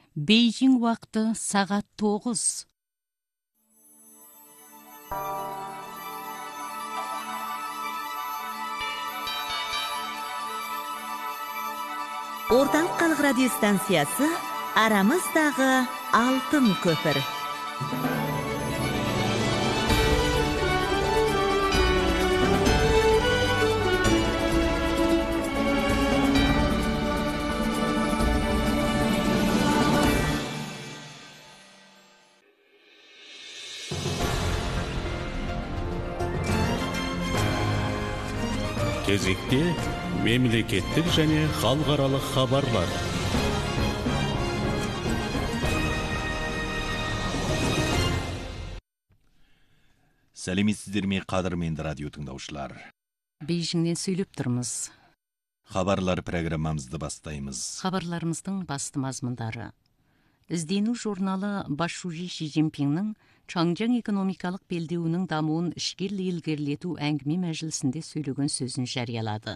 Бейжің уақыты сағат 9. Орталық халық радиостанциясы арамыздағы алтын көпір. Кезекте мемлекеттік және халықаралық хабарлар. Сәлеметсіздер ме, қадірменді радио тыңдаушылар. Бейжіңнен сөйлеп тұрмыз. Хабарлар программамызды бастаймыз. Хабарларымыздың басты мазмұндары. Іздену журналы Басшужи Ши Цзиньпиннің Чаңжаң экономикалық белдеуінің дамуын ішкерлі ілгерілету әңгіме мәжілісінде сөйлеген сөзін жариялады.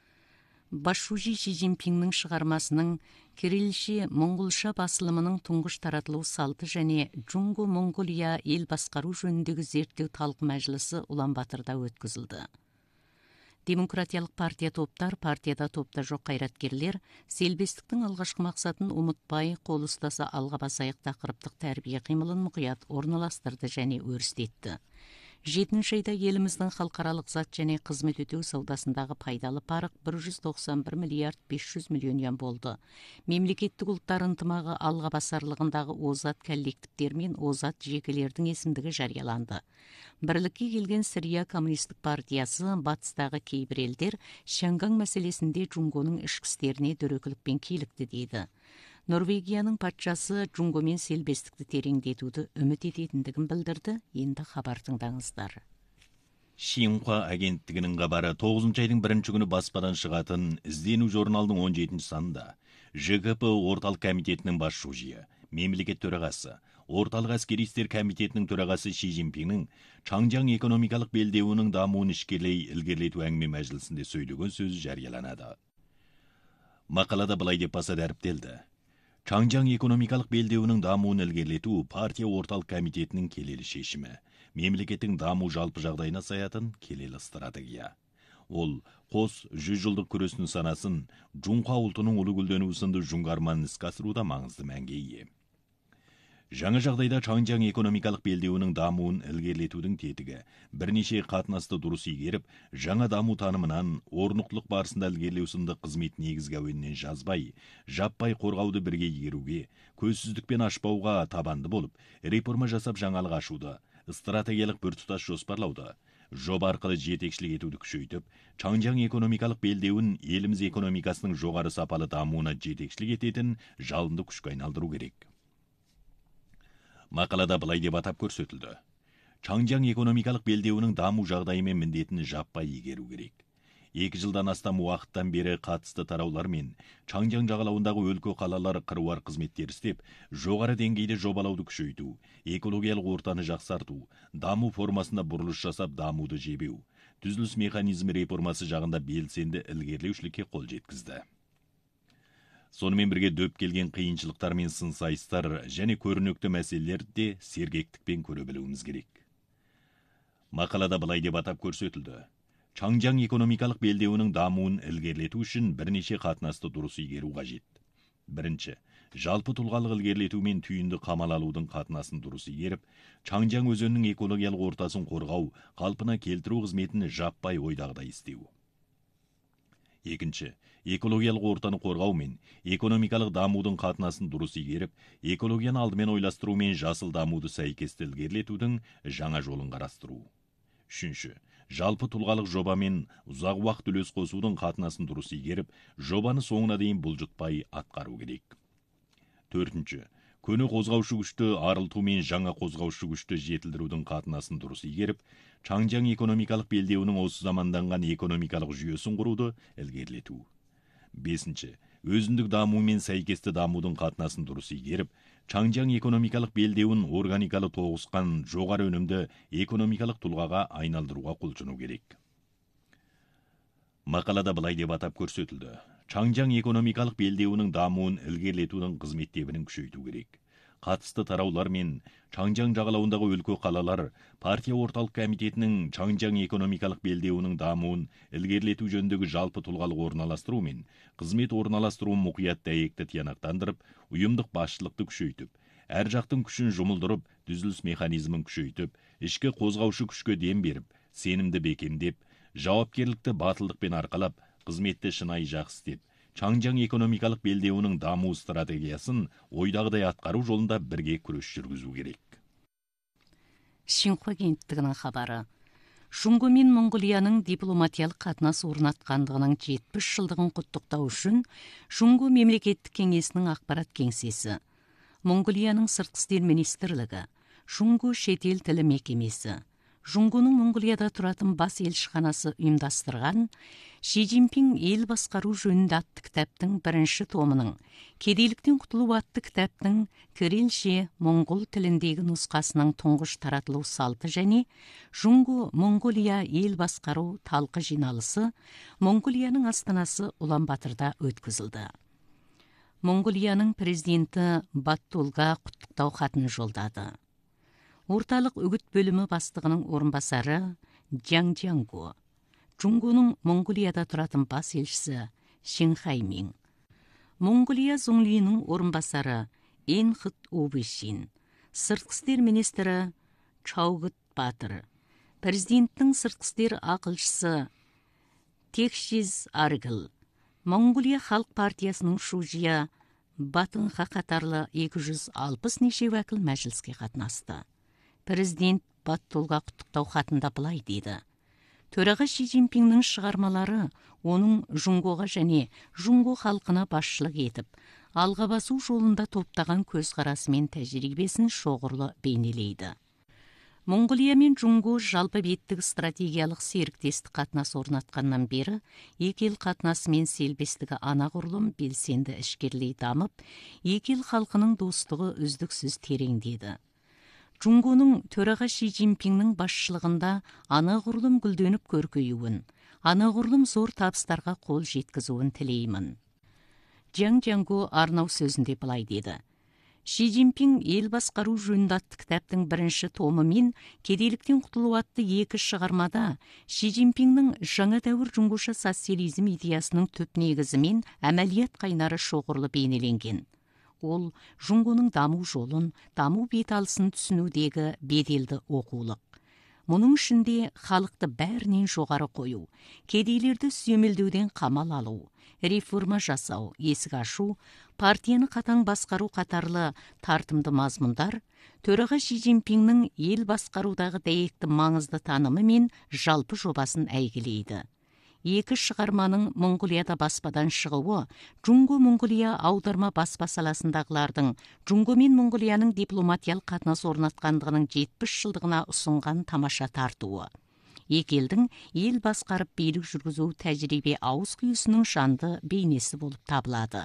Басшужи Ши Цзиньпиннің шығармасының кириллше моңғолша басылымының тұңғыш таратылу салты және Джунго-Монголия ел басқару жөніндегі зерттеу талқы мәжілісі Улан-Батырда өткізілді. Демократиялық партия топтар, партияда топта жоқ қайраткерлер, селбестіктің алғашқы мақсатын ұмытпай, қол ұстаса алға басайық тақырыптық тәрбие қимылын мұқият орналастырды және өрістетті. 7-ші айда еліміздің халықаралық зат және қызмет өтеу саудасындағы пайдалы парық 191 миллиард 500 миллион юан болды. Мемлекеттік ұлттар ынтымағы алға басарлығындағы озат коллективтер мен озат жекелердің есімдігі жарияланды. Бірлікке келген Сирия коммунистік партиясы батыстағы кейбір елдер Шанган мәселесінде Джунгоның ішкі істеріне дөрекілікпен килікті дейді. Норвегияның патшасы Джунгомен селбестікті тереңдетуді үміт ететіндігін білдірді. Енді хабар тыңдаңыздар. Шинхуа агенттігінің хабары 9-шы айдың 1-ші күні баспадан шығатын іздену журналының 17-ші санында ЖКП орталық комитетінің басшысы, мемлекет төрағасы, орталық әскери істер комитетінің төрағасы Ши Цзиньпиннің Чаңжаң экономикалық белдеуінің дамуын ішкерлей ілгерілету әңгіме мәжілісінде сөйлеген сөзі жарияланады. Мақалада былай деп баса дәріптелді. Чаңжаң экономикалық белдеуінің дамуын ілгерілету партия орталық комитетінің келелі шешімі, мемлекеттің даму жалпы жағдайына саятын келелі стратегия. Ол қос 100 жылдық күрестің санасын Джунхуа ұлтының ұлы гүлденуі сынды жүңғарманын іске асыруда маңызды мәнге ие. Жаңа жағдайда Чаңжаң экономикалық белдеуінің дамуын ілгерілетудің тетігі бірнеше қатынасты дұрыс игеріп, жаңа даму танымынан орнықтылық барысында ілгерілеу сынды қызмет негізгі әуенінен жазбай, жаппай қорғауды бірге игеруге, көзсіздікпен ашпауға табанды болып, реформа жасап жаңалық ашуды, стратегиялық біртұтас жоспарлауды, жоба арқылы жетекшілік етуді күшейтіп, Чаңжаң экономикалық белдеуін еліміз экономикасының жоғары сапалы дамуына жетекшілік ететін жалынды күшке айналдыру керек. Мақалада былай деп атап көрсетілді. Чаңжаң экономикалық белдеуінің даму жағдайы мен міндетін жаппай игеру керек. 2 жылдан астам уақыттан бері қатысты тараулар мен Чаңжаң жағалауындағы өлкө қалалар қыруар қызметтер істеп, жоғары деңгейде жобалауды күшейту, экологиялық ортаны жақсарту, даму формасында бұрылыс жасап дамуды жебеу, түзіліс механизмі реформасы жағында белсенді ілгерілеушілікке қол жеткізді. Сонымен бірге дөп келген қиыншылықтар мен сын сайыстар және көрнекті мәселелерді де сергектікпен көре білуіміз керек. Мақалада былай деп атап көрсетілді. Чаңжаң экономикалық белдеуінің дамуын ілгерілету үшін бірнеше қатынасты дұрыс игеру қажет. Бірінші, жалпы тұлғалық ілгерілету мен түйінді қамал алудың қатынасын дұрыс игеріп, Чаңжаң өзенінің экологиялық ортасын қорғау, қалпына келтіру қызметін жаппай ойдағыдай істеу. Екінші, экологиялық ортаны қорғау мен экономикалық дамудың қатынасын дұрыс игеріп, экологияны алдымен ойластыру мен жасыл дамуды сәйкесті ілгерілетудің жаңа жолын қарастыру. Үшінші, жалпы тұлғалық жоба мен ұзақ уақыт үлес қосудың қатынасын дұрыс игеріп, жобаны соңына дейін бұлжытпай атқару керек. Төртінші, көне қозғаушы күшті арылту мен жаңа қозғаушы күшті жетілдірудің қатынасын дұрыс игеріп, Чаңжаң экономикалық белдеуінің осы заманданған экономикалық жүйесін құруды ілгерілету. Бесінші, өзіндік даму мен сәйкесті дамудың қатынасын дұрыс игеріп, Чаңжаң экономикалық белдеуін органикалы тоғысқан жоғары өнімді экономикалық тұлғаға айналдыруға құлшыну керек. Мақалада былай деп атап көрсетілді. Чаңжаң экономикалық белдеуінің дамуын ілгерілетудің қызметтебінің күшейту керек. Қатысты тараулар мен Чаңжаң жағалауындағы өлкө қалалар партия орталық комитетінің Чаңжаң экономикалық белдеуінің дамуын ілгерілету жөніндегі жалпы тұлғалық орналастыру мен қызмет орналастыруын мұқият дәйекті тиянақтандырып, ұйымдық басшылықты күшейтіп, әр жақтың күшін жұмылдырып, түзіліс механизмін күшейтіп, ішкі қозғаушы күшке дем беріп, сенімді бекемдеп, жауапкерлікті батылдықпен арқалап, қызметті шынайы жақсы істеп, Чаңжаң экономикалық белдеуінің даму стратегиясын ойдағыдай атқару жолында бірге күрес жүргізу керек. Шинхуа агенттігінің хабары. Шуңго мен Монғолияның дипломатиялық қатынас орнатқандығының 70 жылдығын құттықтау үшін Шуңго мемлекеттік кеңесінің ақпарат кеңсесі, Монғолияның сыртқы істер министрлігі, Шуңго шетел тілі мекемесі, Шуңгоның Монғолияда тұратын бас елшіханасы ұйымдастырған Ши Цзиньпин ел басқару жөнінде атты кітаптың бірінші томының, кедейліктен құтылу атты кітаптың кириллше моңғол тіліндегі нұсқасының тұңғыш таратылу салты және Шуңго Монғолия ел басқару талқы жиналысы Монғолияның астанасы Улан-Батырда өткізілді. Монғолияның президенті Баттулга құттықтау хатын жолдады. Орталық үгіт бөлімі бастығының орынбасары Джаң Джанго, Шуңгоның Монғолияда тұратын бас елшісі Шин Хаймин, Монғолия зоңлиінің орынбасары Энхыт Убышин, сыртқы істер министрі Чаугыт Батыр, президенттің сыртқы істер ақылшысы Текшиз Аргыл, Монғолия халық партиясының Шужия Батынха қатарлы 260 неше уәкіл мәжіліске қатынасты. Президент Баттулга құттықтау хатында былай дейді. Төраға Ши Цзиньпиннің шығармалары оның Шуңгоға және Шуңго халқына басшылық етіп, алға басу жолында топтаған көзқарасы мен тәжірибесін шоғырлы бейнелейді. Монғолия мен Шуңго жалпы беттік стратегиялық серіктестік қатынас орнатқаннан бері, екі ел қатынасы мен селбестігі анағұрлым белсенді ішкерлей дамып, екі ел халқының достығы үздіксіз тереңдеді. Шуңгоның төраға Ши Цзиньпиннің басшылығында анағұрлым гүлденіп көркеюін, анағұрлым зор табыстарға қол жеткізуін тілеймін. Джаң Джанго арнау сөзінде былай деді. Ши Цзиньпин ел басқару жөнінде атты кітаптың бірінші томы мен кедейліктен құтылу атты екі шығармада Ши Цзиньпиннің жаңа дәуір Шуңгоша социализм идеясының түп негізі мен әмәлият қайнары шоғырлы бейнеленген. Ол Шуңгоның даму жолын, даму беталысын түсінудегі беделді оқулық. Мұның ішінде халықты бәрінен жоғары қою, кедейлерді сүйемелдеуден қамал алу, реформа жасау, есік ашу, партияны қатаң басқару қатарлы тартымды мазмұндар, төраға Ши Цзиньпиннің ел басқарудағы дәйекті маңызды танымы мен жалпы жобасын әйгілейді. Екі шығарманың Монғолияда баспадан шығуы, Шуңго Монғолия аударма баспа саласындағылардың Шуңго мен Монғолияның дипломатиялық қатынас орнатқандығының 70 жылдығына ұсынған тамаша тартуы. Екі елдің ел басқарып билік жүргізу тәжірибе ауыз күйісінің жанды бейнесі болып табылады.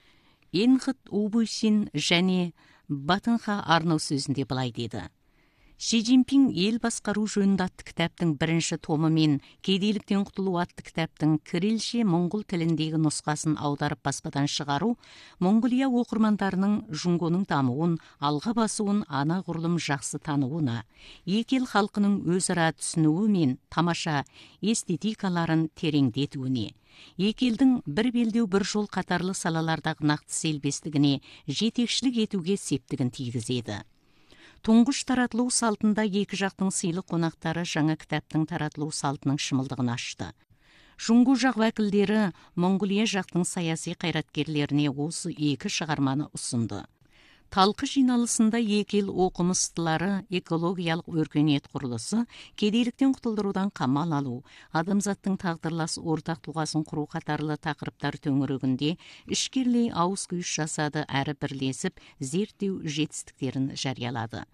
Энхыт Убышин және Батынха арнау сөзінде былай деді. Ши Цзиньпин ел басқару жөнінде атты кітаптың бірінші томы мен кедейліктен құтылу атты кітаптың кириллше моңғол тіліндегі нұсқасын аударып баспадан шығару Монғолия оқырмандарының Шуңгоның дамуын, алға басуын анағұрлым жақсы тануына, екі ел халқының өзара түсінуі мен тамаша эстетикаларын тереңдетуіне, екі елдің бір белдеу бір жол қатарлы салалардағы нақты селбестігіне жетекшілік етуге септігін тигізеді. Тұңғыш таратылу салтында екі жақтың сыйлы қонақтары жаңа кітаптың таратылу салтының шымылдығын ашты. Шуңго жақ уәкілдері Монғолия жақтың саяси қайраткерлеріне осы екі шығарманы ұсынды. Талқы жиналысында екі ел оқымыстылары экологиялық өркениет құрылысы, кедейліктен құтылдырудан қамал алу, адамзаттың тағдырлас ортақ тұлғасын құру қатарлы тақырыптар төңірегінде ішкерлей ауыз күйіс жасады әрі бірлесіп зерттеу жетістіктерін жариялады.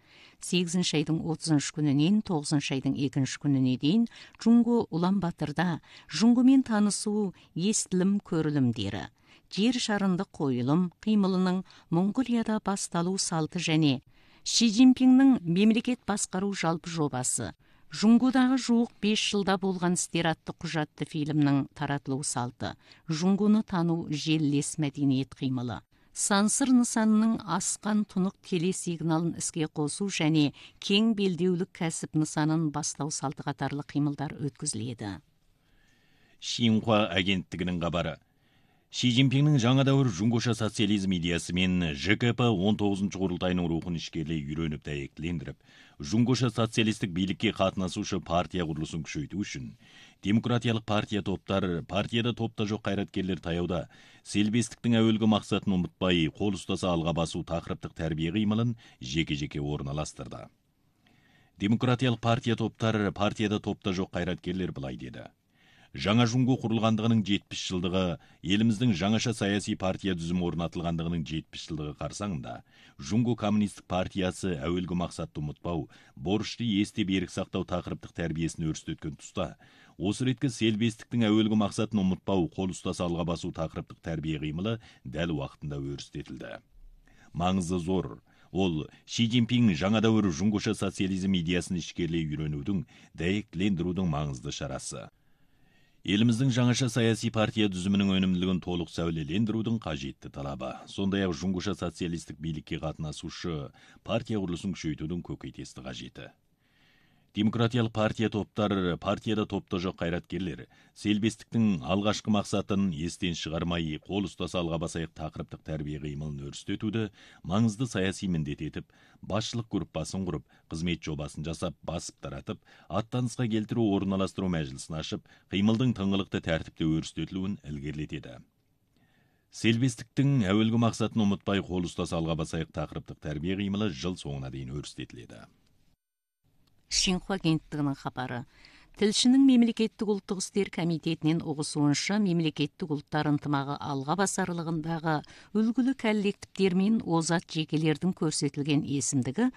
8 айдың 30 күнінен 9 айдың 2 күніне дейін Шуңго Улан-Батырда Шуңгомен танысу, естілім көрілімдері, жер шарында қойылым қимылының Монғолияда басталу салты және Ши Цзиньпиннің мемлекет басқару жалпы жобасы, Жунгудағы жуық 5 жылда болған істер атты құжатты фильмнің таратылу салты. Жунгуны тану желілес мәдениет қимылы. Сансыр нысанының асқан тұнық телесигналын іске қосу және кең белдеулік кәсіп нысанын бастау салты қатарлы қимылдар өткізіледі. Шинхуа агенттігінің хабары. Ши Цзиньпиннің жаңа дәуір жунгуша социализм идеясы мен ЖКП 19 құрылтайының рухын ішкерлей үйреніп дәйектілендіріп, жунгуша социалистік билікке қатынасушы партия құрылысын күшейту үшін демократиялық партия топтар, партияда топта жоқ қайраткерлер таяуда селбестіктің әуелгі мақсатын ұмытпай, қол ұстаса алға басу тақырыптық тәрбие қимылын жеке-жеке орналастырды. Демократиялық партия топтар, партияда топта жоқ қайраткерлер былай деді. Жаңа Жунгу құрылғандығының 70 жылдығы, еліміздің жаңаша саяси партия дүзімі орнатылғандығының 70 жылдығы қарсаңында, Жунгу коммунистік партиясы әуелгі мақсатты ұмытпау, борышты есте берік сақтау тақырыптық тәрбиесін өрістеткен тұста, осы реткі селбестіктің әуелгі мақсатын ұмытпау, қол ұстаса алға басу тақырыптық тәрбие қимылы дәл уақытында өрістетілді. Маңызы зор. Ол Ши Цзиньпин жаңа дәуір жунгуша социализм идеясын ішкерлей үйренудің, дәйектілендірудің маңызды шарасы. Еліміздің жаңаша саяси партия дүзімінің өнімділігін толық сәулелендірудің қажетті талабы. Сондай-ақ жунгуша социалистік билікке қатынасушы партия құрылысын күшейтудің көкейтесті қажеті. Демократиялық партия топтар, партияда топта жоқ қайраткерлер, селбестіктің алғашқы мақсатын естен шығармай, қол ұстаса алға басайық тақырыптық тәрбие қимылын өрістетуді маңызды саяси міндет етіп, басшылық группасын құрып, қызмет жобасын жасап, басып таратып, аттанысқа келтіру орналастыру мәжілісін ашып, қимылдың тыңғылықты тәртіпте өрістетілуін ілгерілетеді. Селбестіктің әуелгі мақсатын ұмытпай, қол ұстаса алға басайық тақырыптық тәрбие қимылы жыл соңына дейін өрістетіледі. Шинхуа агенттігінің хабары. Тілшінің мемлекеттік ұлттық істер комитетінен ұғысуынша мемлекеттік ұлттар ынтымағы алға басарлығындағы үлгілі коллективтер мен озат жекелердің көрсетілген есімдігі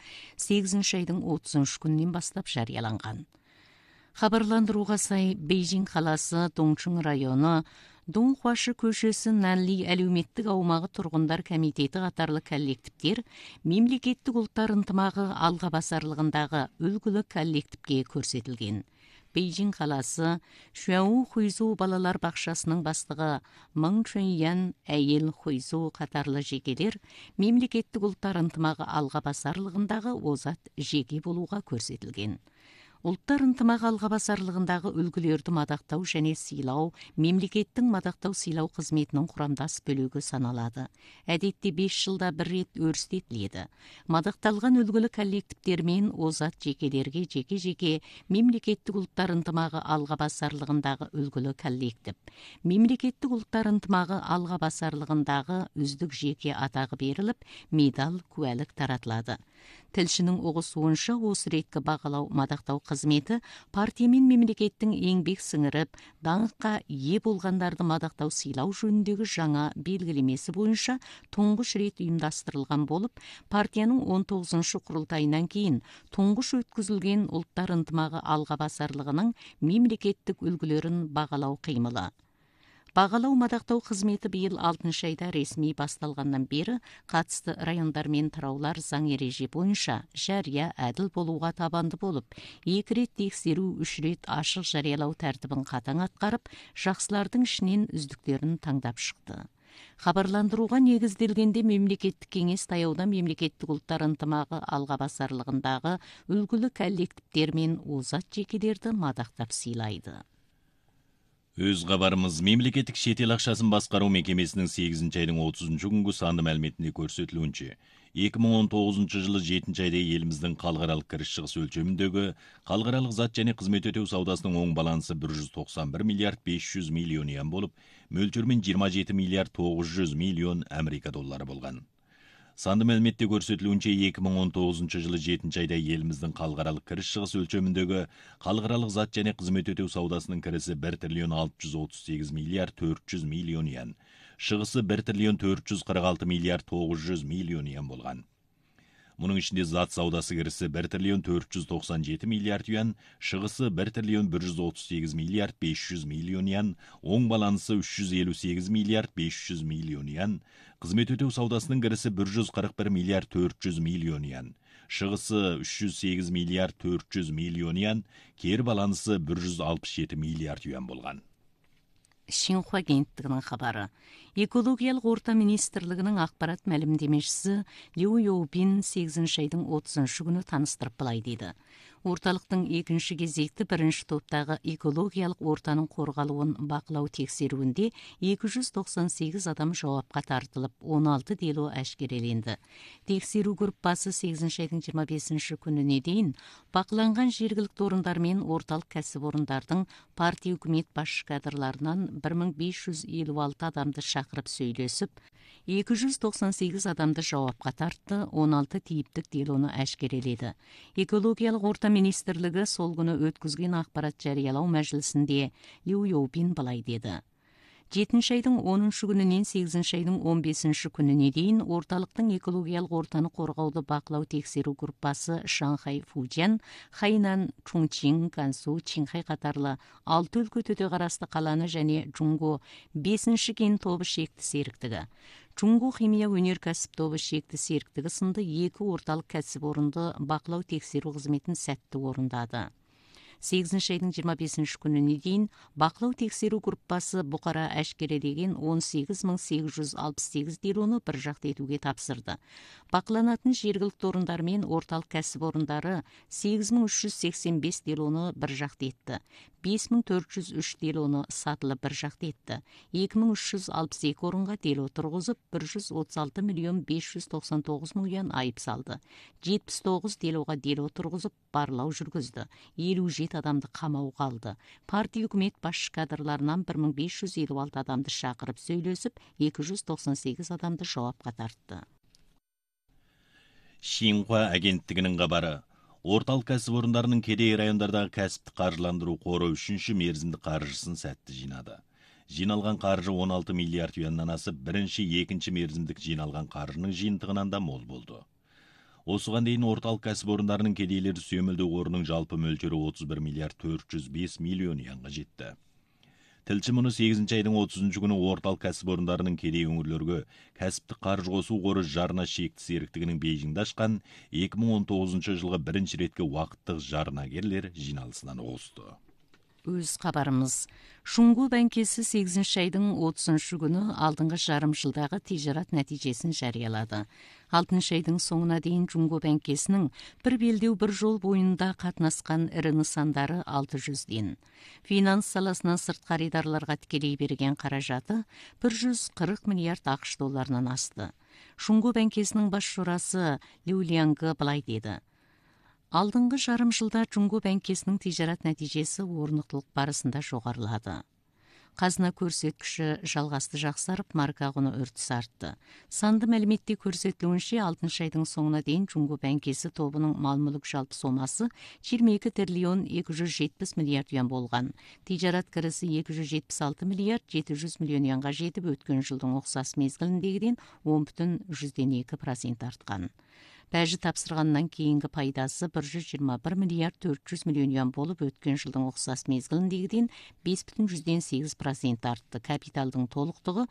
8 айдың 30 күнінен бастап жарияланған. Хабарландыруға сай, Бейжің қаласы Доңчың районы Доңхуашы көшесі Нанли әлеуметтік аумағы тұрғындар комитеті қатарлы коллективтер мемлекеттік ұлттар ынтымағы алға басарлығындағы үлгілі коллективке көрсетілген. Бейжің қаласы Шуау Хуйзу балалар бақшасының бастығы Мың Чуйян әйел Хуйзу қатарлы жекелер мемлекеттік ұлттар ынтымағы алға басарлығындағы озат жеке болуға көрсетілген. Ұлттар ынтымағы алға басарлығындағы үлгілерді мадақтау және сыйлау мемлекеттің мадақтау сыйлау қызметінің құрамдас бөлігі саналады. Әдетте 5 жылда бір рет өрістетіледі. Мадақталған үлгілі коллективтермен озат жекелерге жеке-жеке мемлекеттік ұлттар ынтымағы алға басарлығындағы үлгілі коллектив, мемлекеттік ұлттар ынтымағы алға басарлығындағы үздік жеке атағы беріліп, медаль куәлік таратылады. Тілшінің ұғысуынша осы реткі бағалау мадақтау қызметі партия мен мемлекеттің еңбек сіңіріп, даңққа ие болғандарды мадақтау сыйлау жөніндегі жаңа белгілемесі бойынша тұңғыш рет ұйымдастырылған болып, партияның 19-шы құрылтайынан кейін тұңғыш өткізілген ұлттар ынтымағы алға басарлығының мемлекеттік үлгілерін бағалау қимылы. Бағалау мадақтау қызметі биыл 6 айда ресми басталғаннан бері қатысты райондар мен тараулар заң ереже бойынша жария әділ болуға табанды болып, 2 рет тексеру, 3 рет ашық жариялау тәртібін қатаң атқарып, жақсылардың ішінен үздіктерін таңдап шықты. Хабарландыруға негізделгенде мемлекеттік кеңес таяуда мемлекеттік ұлттар ынтымағы алға басарлығындағы үлгілі коллективтер мен озат жекелерді мадақтап сыйлайды. Өз хабарымыз мемлекеттік шетел ақшасын басқару мекемесінің 8 айдың 30 күнгі санды мәліметінде көрсетілуінше, 2019 жылы 7 айда еліміздің қалғаралық кіріс шығыс өлшеміндегі қалғаралық зат және қызмет өтеу саудасының оң балансы 191 миллиард 500 миллион иен болып, мөлшермен 27 миллиард 900 миллион Америка доллары болған. Санды мәліметте көрсетілуінше 2019 жылы 7 айда еліміздің қалғаралық кіріс шығыс өлшеміндегі қалғаралық зат және қызмет өтеу саудасының кірісі 1 триллион 638 миллиард 400 миллион иен, шығысы 1 триллион 446 миллиард 900 миллион иен болған. Мұның ішінде зат саудасы кірісі 1 триллион 497 миллиард юан, шығысы 1 триллион 138 миллиард 500 миллион юан, оң балансы 358 миллиард 500 миллион юан, қызмет өтеу саудасының кірісі 141 миллиард 400 миллион юан, шығысы 308 миллиард 400 миллион юан, кері балансы 167 миллиард юан болған. Шинхуа агенттігінің хабары. Экологиялық орта министрлігінің ақпарат мәлімдемешісі Лю Йоубин 8-ші айдың 30-шы күні таныстырып былай дейді. Орталықтың екінші кезекті бірінші топтағы экологиялық ортаның қорғалуын бақылау тексеруінде 298 адам жауапқа тартылып, 16 дело әшкереленді. Тексеру группасы 8-ші айдың 25-ші күніне дейін бақыланған жергілікті орындар мен орталық кәсіпорындардың партия үкімет басшы кадрларынан 1556 адамды шақырып сөйлесіп, 298 адамды жауапқа тартты, 16 типтік делоны әшкереледі. Экологиялық орта министрлігі сол күні өткізген ақпарат жариялау мәжілісінде Лю Йоубин былай деді. 7-ші айдың 10-шы күнінен 8-ші айдың 15-ші күніне дейін орталықтың экологиялық ортаны қорғауды бақылау тексеру группасы Шанхай, Фужан, Хайнан, Чунчин, Гансу, Чинхай қатарлы 6 өлкө төте қарасты қаланы және Джунго 5-ші кен тобы шекті серіктігі. Джунго химия өнеркәсіп тобы шекті серіктігі сынды 2 орталық кәсіпорынды бақылау тексеру қызметін сәтті орындады. 8-ші айдың 25-ші күніне дейін бақылау тексеру группасы Бұқара әшкерелеген 18868 делоны бір жақты етуге тапсырды. Бақыланатын жергілікті орындар мен орталық кәсіпорындары 8385 делоны бір жақты етті. 5403 делоны сатылы бір жақты етті. 2362 орынға дело тұрғызып, 136 миллион 599 мың юан айып салды. 79 делоға дело тұрғызып, барлау жүргізді. 57 адамды қамауға алды. Партия үкімет басшы кадрларынан 1556 адамды шақырып сөйлесіп, 298 адамды жауапқа тартты. Шинхуа агенттігінің хабары. Орталық кәсіпорындарының кедей райондардағы кәсіптік қаржыландыру қоры 3-ші мерзімді қаржысын сәтті жинады. Жиналған қаржы 16 миллиард юаннан асып, 1-2 мерзімдік жиналған қаржының жиынтығынан да мол болды. Осыған дейін орталық кәсіпорындарының кедейлер сүйемелдеу қорының жалпы мөлшері 31 миллиард 405 миллион юанға жетті. Тілші мұны 8-ші айдың 30-ші күні орталық кәсіпорындарының кедей өңірлерге кәсіптік қаржы қосу қоры жарна шекті серіктігінің Бейжіңде ашқан 2019 жылғы бірінші ретке уақыттық жарнагерлер жиналысынан қосты. Өз хабарымыз. Шунгу бәңкесі 8-ші айдың 30-шы күні алдыңғы жарым жылдағы тижарат нәтижесін жариялады. 6-шы айдың соңына дейін Шунгу бәңкесінің бір белдеу бір жол бойында қатынасқан ірі нысандары 600-ден. Финанс саласынан сырт қаридарларға тікелей берген қаражаты 140 миллиард ақш долларынан асты. Шунгу бәңкесінің бас жорасы Лю Лианғы былай деді. Алдыңғы жарым жылда Шунгу бәңкесінің тижарат нәтижесі орнықтылық барысында жоғарылады. Қазына көрсеткіші жалғасты жақсарып, марка құны үрдіс артты. Санды мәліметте көрсетілуінше 6-шы айдың соңына дейін Шунгу бәңкесі тобының мал-мүлік жалпы сомасы 22 триллион 270 миллиард юан болған. Тижарат кірісі 276 миллиард 700 миллион юанға жетіп, өткен жылдың ұқсас мезгіліндегіден 10,2% артқан. Бәжі тапсырғаннан кейінгі пайдасы 121 миллиард 400 миллион юан болып, өткен жылдың ұқсас мезгіліндегіден 5,8% артты. Капиталдың толықтығы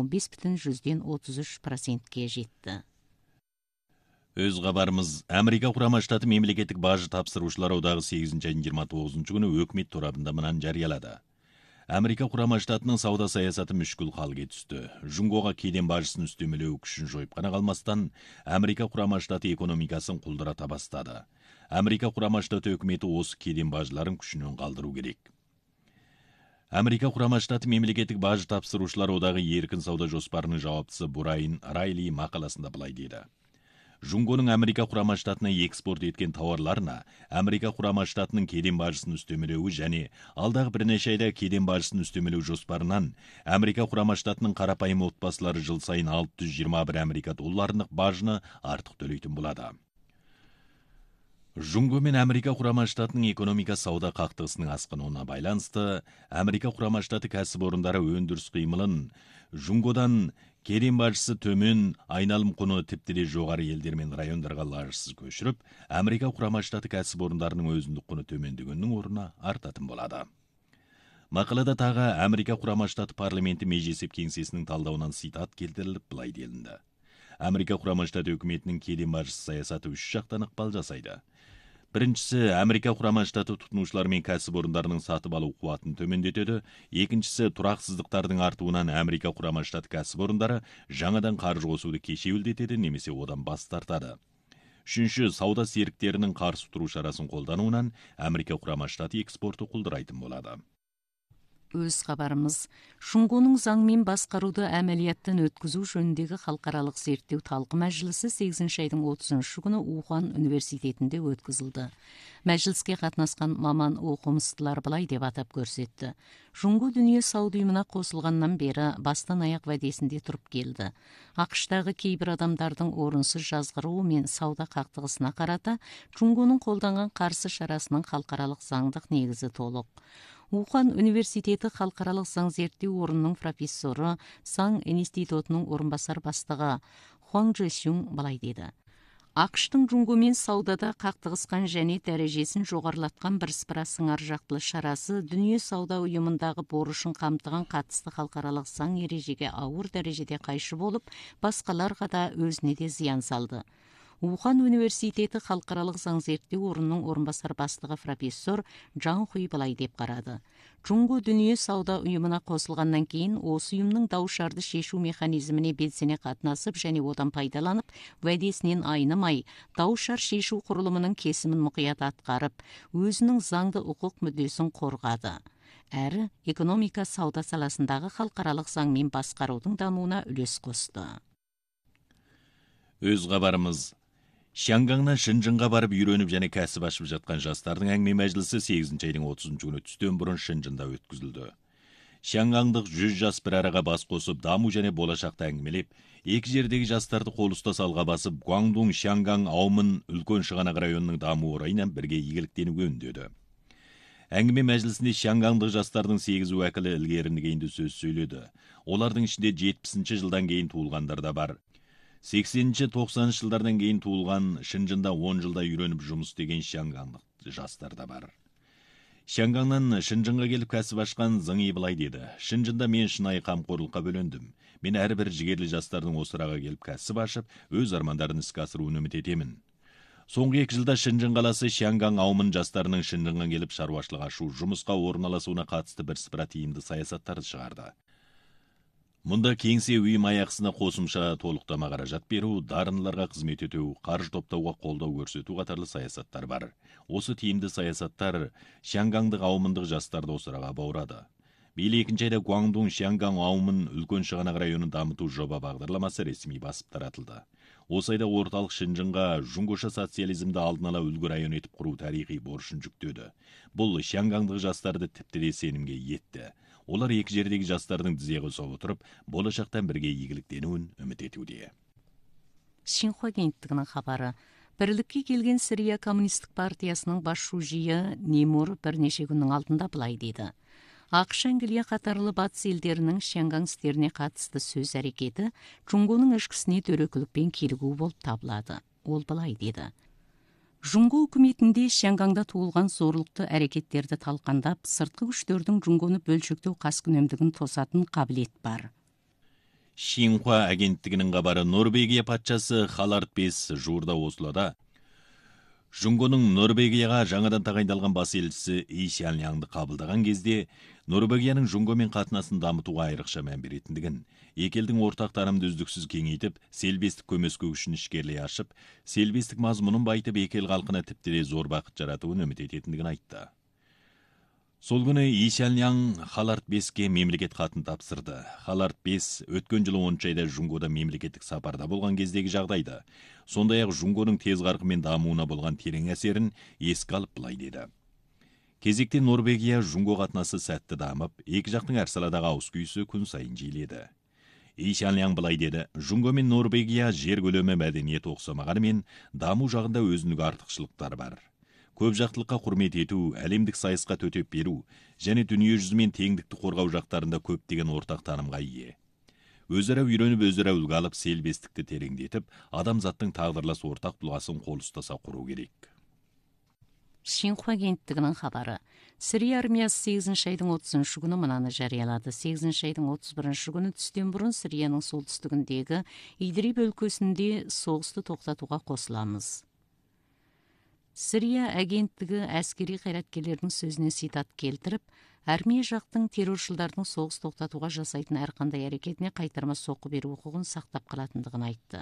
15,33%-ке жетті. Өз хабарымыз. Америка Құрама Штаты мемлекеттік бажы тапсырушылар одағы 8-ші айдың 29-ші күні өкімет торабында мынаны жариялады. Америка Құрама Штатының сауда саясаты мүшкіл халге түсті. Жунгоға кеден бажысын үстемелеу күшін жойып қана қалмастан, Америка Құрама Штаты экономикасын құлдырата бастады. Америка Құрама Штаты өкіметі осы кеден бажыларын күшінен қалдыру керек. Америка Құрама Штаты мемлекеттік бажы тапсырушылар одағы еркін сауда жоспарының жауаптысы Бурайн Райли мақаласында былай деді. Жунгоның Америка Құрама Штатына экспорт еткен тауарларына Америка Құрама Штатының кеден бажысын үстемелеуі және алдағы бірнеше айда кеден бажысын үстемелеу жоспарынан Америка Құрама Штатының қарапайым отбасылары жыл сайын 621 Америка долларының бажыны артық төлейтін болады. Жунго мен Америка Құрама Штатының экономика сауда қақтығысының асқынуына байланысты, Америка Құрама Штаты кәсіпорындары өндіріс қимылын Жунгодан керем бажысы төмен, айналым құны тіпті жоғары елдер мен райондарға лажсыз көшіріп, Америка Құрама Штаты кәсіпорындарының өзіндік құны төмендегеннің орнына артатын болады. Мақалада тағы Америка Құрама Штаты парламенті межесіп кеңсесінің талдауынан цитат келтіріліп былай делінді. Америка Құрама Штаты үкіметінің кеден бажысы саясаты үш жақтан ықпал жасайды. Біріншісі, Америка Құрама Штаты тұтынушылар мен кәсіпорындарының сатып алу қуатын төмендетеді. Екіншісі, тұрақсыздықтардың артуынан Америка Құрама Штаты кәсіпорындары жаңадан қаржы қосуды кешеуілдетеді немесе одан бас тартады. Үшінші, сауда серіктерінің қарсы тұру шарасын қолдануынан Америка Құрама Штаты экспорты құлдырайтын болады. Өз хабарымыз, Жунгоның заңмен басқаруды әмәлияттан өткізу жөніндегі халықаралық зерттеу талқы мәжілісі 8 айдың 30 күні Ухан университетінде өткізілді. Мәжіліске қатынасқан маман оқымыстылар былай деп атап көрсетті. Жунго дүние сауда ұйымына қосылғаннан бері бастан аяқ вәдесінде тұрып келді. ақш-тағы кейбір адамдардың орынсыз жазғыруы мен сауда қақтығысына қарата, Жунгоның қолданған қарсы шарасының халықаралық заңдық негізі толық. Ухан университеті халықаралық заң зерттеу орнының профессоры, заң институтының орынбасар бастығы Хуан Джесюн былай деді. ақш-тың Жунгомен саудада қақтығысқан және дәрежесін жоғарылатқан бірсыпыра сыңар жақтылы шарасы дүние сауда ұйымындағы борышын қамтыған қатысты халықаралық заң ережеге ауыр дәрежеде қайшы болып, басқаларға да өзіне де зиян салды. Ухан университеті халықаралық заң зерттеу орнының орынбасар бастығы профессор Джан Хуй былай деп қарады. Жунго дүние сауда ұйымына қосылғаннан кейін осы ұйымның дау-шарды шешу механизміне белсене қатынасып және одан пайдаланып, уәдесінен айнымай, дау-шар шешу құрылымының кесімін мұқият атқарып, өзінің заңды құқық мүддесін қорғады. Әрі, экономика сауда саласындағы халықаралық заңмен басқарудың дамуына үлес қосты. Өз хабарымыз, Шангаңнан Шынжыңға барып үйреніп және кәсіп ашып жатқан жастардың әңгіме мәжілісі 8 айдың 30 күні түстен бұрын Шынжыңда өткізілді. Шангаңдық 100 жас бір араға бас қосып, даму және болашақты әңгімелеп, екі жердегі жастарды қол ұстас алға басып, Гуандун, Шангаң, Аумын, үлкен шығанақ районының даму орайынан бірге игіліктенуге үндеді. Әңгіме мәжілісінде Шангаңдық жастардың 8 уәкілі ілгерінді кейінді сөз сөйледі. Олардың ішінде 70 жылдан кейін туылғандар да бар. 80-90 жылдардан кейін туылған, Шынжында 10 жылда үйреніп жұмыс деген Шангаңдық жастар да бар. Шангаңнан Шынжыңға келіп кәсіп ашқан Зыңи былай деді. Шынжында мен шынайы қамқорлыққа бөлендім. Мен әрбір жігерлі жастардың осыраға келіп кәсіп ашып, өз армандарын іске асыруын үміт етемін. Соңғы 2 жылда Шынжың қаласы Шангаң Аумын жастарының Шынжыңға келіп шаруашылық ашу, жұмысқа орналасуына қатысты бірсыпыра тиімді саясаттарды шығарды. Мұнда кеңсе ұйым аяқсына қосымша толықтама қаражат беру, дарынларға қызмет ету, қаржы топтауға қолдау көрсету қатарлы саясаттар бар. Осы тиімді саясаттар Шангаңдық Аумындық жастарды осыраға баурады. Биыл 2 айда Гуандун Шангаң Аумын үлкен шығанақ районын дамыту жоба бағдарламасы ресми басып таратылды. Осы айда орталық Шынжыңға Жунгоша социализмді алдын ала үлгі район етіп құру тарихи борышын жүктеді. Бұл Шангаңдық жастарды тіпті де сенімге етті. Олар екі жердегі жастардың тізе қоса отырып, болашақтан бірге игіліктенуін үміт етуде. Шинхуа агенттігінің хабары. Бірлікке келген Сирия коммунистік партиясының бас шужиі Нимур бірнеше күннің алдында былай дейді. ақш, Англия қатарлы батыс елдерінің Шангаң істеріне қатысты сөз әрекеті Жунгоның ішкісіне дөрекілікпен келігу болып табылады. Ол былай деді. Жунго үкіметінде Шангаңда туылған зорлықты әрекеттерді талқандап, сыртқы күштердің Жунгоны бөлшектеу қаскүнемдігін тосатын қабілет бар. Шинхуа агенттігінің хабары, Норвегия патшасы Халард 5 жуырда Ослода Жунгоның Норвегияға жаңадан тағайындалған бас елшісі И Сяньянды қабылдаған кезде Норвегияның Жунгомен қатынасын дамытуға айрықша мән беретіндігін, екі елдің ортақ тарамды үздіксіз кеңейтіп, селбестік көмескі үшін ішкерлей ашып, селбестік мазмұнын байтып, екі ел халқына тіпті де зор бақыт жаратуын үміт ететіндігін айтты. Сол күні И Сяньян Халард 5-ке мемлекет хатын тапсырды. Халард 5 өткен жылы 10 айда Жунгода мемлекеттік сапарда болған кездегі жағдайды, сондай-ақ Жунгоның тез қарқымен дамуына болған терең әсерін еске алып былай деді. Кезекте Норвегия Жунго қатынасы сәтті дамып, екі жақтың әр саладағы ауыз күйісі күн сайын жиіледі. Ишанляң былай деді: Жунго мен Норвегия жер көлемі мәдениет оқсамағанымен даму жағында өзіндік артықшылықтар бар. Көп жақтылыққа құрмет ету, әлемдік сайысқа төтеп беру және дүние жүзі мен теңдікті қорғау жақтарында көптеген ортақ танымға ие. Өзара үйреніп, өзара үлгі алып, селбестікті тереңдетіп, адамзаттың тағдырлас ортақ тұлғасын қол ұстаса құру керек. Шинхуа агенттігінің хабары. Сирия армиясы 8 айдың 30 күні мынаны жариялады. 8 айдың 31 күні түстен бұрын Сирияның солтүстігіндегі Идриб өлкесінде соғысты тоқтатуға қосыламыз. Сирия агенттігі әскери қайраткерлердің сөзіне цитат келтіріп, армия жақтың терроршылдардың соғыс тоқтатуға жасайтын әрқандай әрекетіне қайтарма соққы беру құқығын сақтап қалатындығын айтты.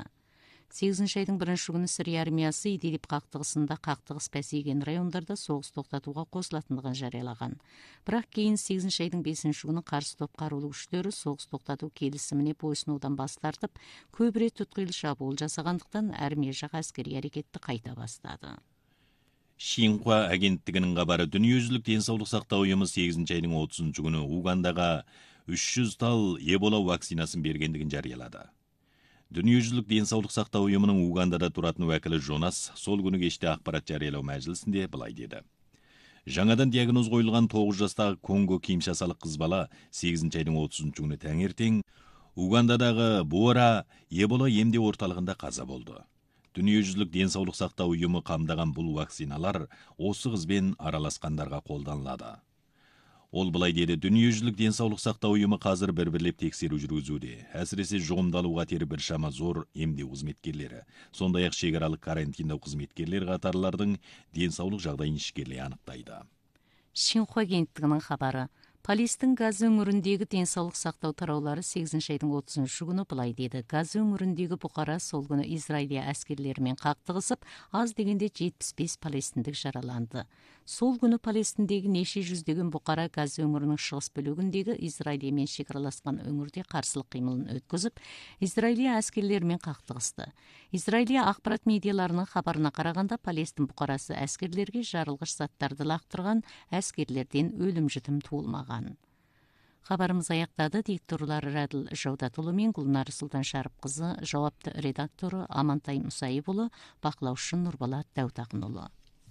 8 айдың 1 күні Сирия армиясы Идлиб қақтығысында қақтығыс бәсейген райондарда соғыс тоқтатуға қосылатындығын жариялаған. Бірақ кейін 8 айдың 5 күні қарсы топ қарулы күштері соғыс тоқтату келісіміне бойсынудан бас тартып, көп рет тұтқиыл шабуыл жасағандықтан армия жақ әскери әрекетті қайта бастады. Шинхуа агенттігінің хабары. Дүниежүзілік денсаулық сақтау ұйымы 8 айдың 30 күні Угандаға 300 тал Эбола вакцинасын бергендігін жариялады. Дүниежүзілік денсаулық сақтау ұйымының Угандада тұратын уәкілі Жонас сол күні кеште ақпарат жариялау мәжілісінде былай деді: Жаңадан диагноз қойылған 9 жастағы Конго Киншасалық қыз бала 8 айдың 30 күні таңертең Угандадағы Буара Эбола емдеу орталығында қаза болды. Дүниежүзілік денсаулық сақтау ұйымы қамдаған бұл вакциналар осы қызбен араласқандарға қолданылады. Ол былай деді: Дүниежүзілік денсаулық сақтау ұйымы қазір бір-бірлеп тексеру жүргізуде. Әсіресе жұғымдалу қатері біршама зор емдеу қызметкерлері, сондай-ақ шекаралық карантиндау қызметкерлері қатарлардың денсаулық жағдайын ішкерлей анықтайды. Шинхуа агенттігінің хабары. Палестин Газ өңіріндегі денсаулық сақтау тараулары 8 айдың 30 күні былай деді: Газ өңіріндегі бұқара сол күні Израилия әскерлерімен қақтығысып, аз дегенде 75 палестиндік жараланды. Сол күні Палестиндегі неше жүздеген бұқара Газ өңірінің шығыс бөлігіндегі Израилиямен шекараласқан өңірде қарсылық қимылын өткізіп, Израилия әскерлерімен қақтығысты. Израилия ақпарат медиаларының хабарына қарағанда, Палестин бұқарасы әскерлерге жарылғыш заттарды лақтырған, әскерлерден өлім жітім туылмаған. Хабарымыз аяқтады. Дикторлары Радыл Жаудатұлы мен Гүлнар Сұлтан Шарыпқызы, жауапты редакторы Амантай Мұсайыпұлы, бақылаушы Нұрболат Дәутақынұлы.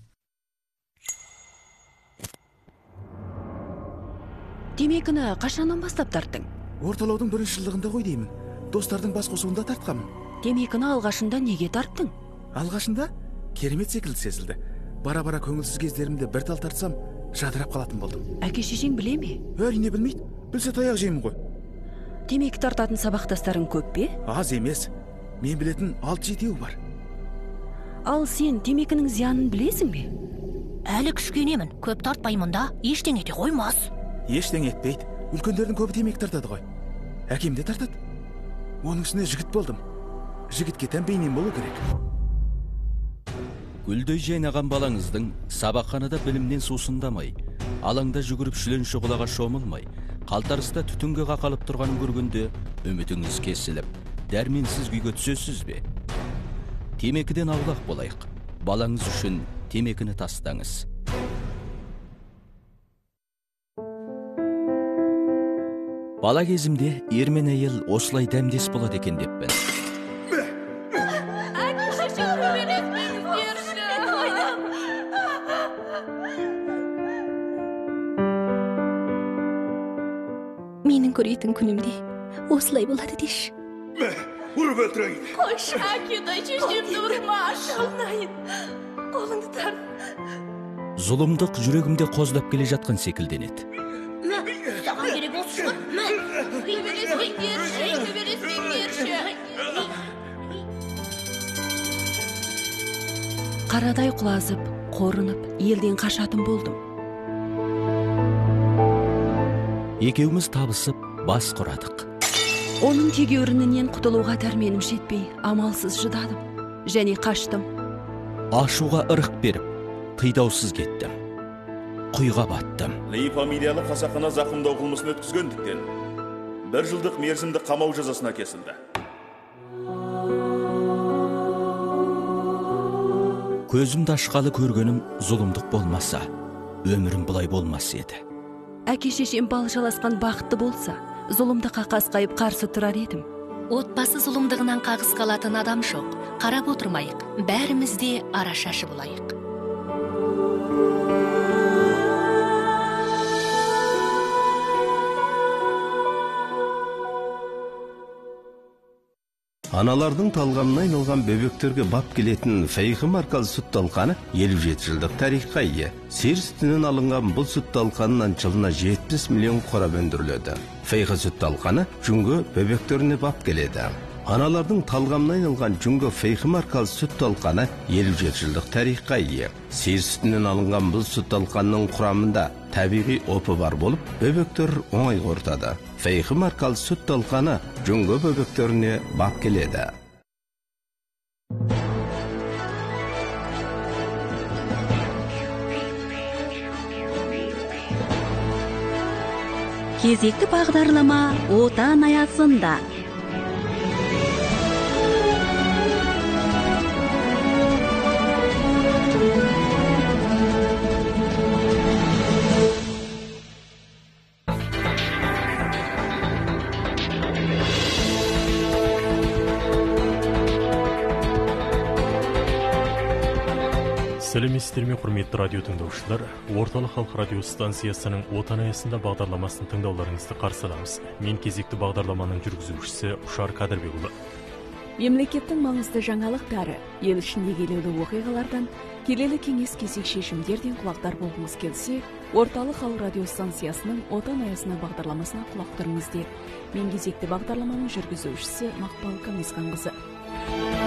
Темекіні қашаннан бастап тарттың? Орталаудың 1-ші жылдығында ғой деймін. Достардың бас қосуында тартқамын. Темекіні алғашында неге тарттың? Алғашында керемет секілді сезілді. Бара-бара көңілсіз кездерімде бір тал тартсам, жадырап қалатын болдым. Әке-шешең біле ме? Әрине білмейді. Білсе таяқ жеймін ғой. Темекі тартатын сабақтастарың көп пе? Аз емес. Мен білетін 6-7 бар. Ал сен темекінің зиянын білесің бе? Әлі кішкенемін, көп тартпаймын да, ештеңе ете қоймас. Ештеңе етпейді. Үлкендердің көбі темекі тартады ғой. Әкем де тартады. Оның үстіне жігіт болдым. Жігітке тән бейнем болу керек. Гүлдөй жайнаған балаңыздың сабақханада білімнен сусындамай, алаңда жүгіріп шүленші құлаға шомылмай, қалтарыста түтінге қақалып тұрғанын көргенде үмітіңіз кесіліп, дәрменсіз күйге түсесіз бе? Темекіден аулақ болайық. Балаңыз үшін темекіні тастаңыз. Бала кезімде ер мен әйел осылай дәмдес болады екен деппін. Менің көрейтін күнімде осылай болады деші. Ұрып өлтірейін. Қойш, әкедай шешемді ұрмаш. Қолыңды тарт. Зұлымдық жүрегімде қоздап келе жатқан секілденеді. Саған керек осы ғой. Қарадай құлазып, қорынып, елден қашатын болдым. Екеуміз табысып, бас құрадық. Оның тегеурінінен құтылуға дәрменім жетпей, амалсыз жыдадым. Және қаштым. Ашуға ырық беріп, қидаусыз кеттім. Құйға баттым. Ли фамилиялы қасақана зақымдау қылмысын өткізгендіктен 1 жылдық мерзімді қамау жазасына кесілді. Көзімді ашқалы көргенім зұлымдық болмаса, өмірім бұлай болмас еді. Әке-шешем балжаласқан бақытты болса, зұлымдыққа қасқайып қарсы тұрар едім. Отбасы зұлымдығынан қағыс қалатын адам жоқ. Қарап отырмайық, бәрімізде арашашы болайық. Аналардың талғамына айналған бөбектерге бап келетін Фейхи маркалы сүт талқаны 57 жылдық тарихқа ие. Сиыр сүтінен алынған бұл сүт талқанынан жылына 70 миллион қорап өндіріледі. Фейхи сүт талқаны жүнгі бөбектеріне бап келеді. Аналардың талғамына айналған жүнгі Фейхи маркалы сүт талқаны 57 жылдық тарихқа ие. Сиыр сүтінен алынған бұл сүт талқанның құрамында табиғи опы бар болып, бөбектер оңай қорытады. Фейхи маркалы сүт талқаны жүнгі бөбектеріне бап келеді. Кезекті бағдарлама отан аясында. Сәлеметсіздер ме, құрметті радио тыңдаушылар. Орталық халық радио станциясының отан аясында бағдарламасын тыңдауларыңызды қарсы аламыз. Мен кезекті бағдарламаның жүргізушісі Ұшар Қадырбекұлы. Мемлекеттің маңызды жаңалықтары, ел ішінде келелі оқиғалардан, келелі кеңес кезек шешімдерден құлақтар болғыңыз келсе, Орталық халық радио станциясының отан аясына бағдарламасына құлақ түріңіздер. Мен кезекті бағдарламаның жүргізушісі Мақпал Камесханқызы.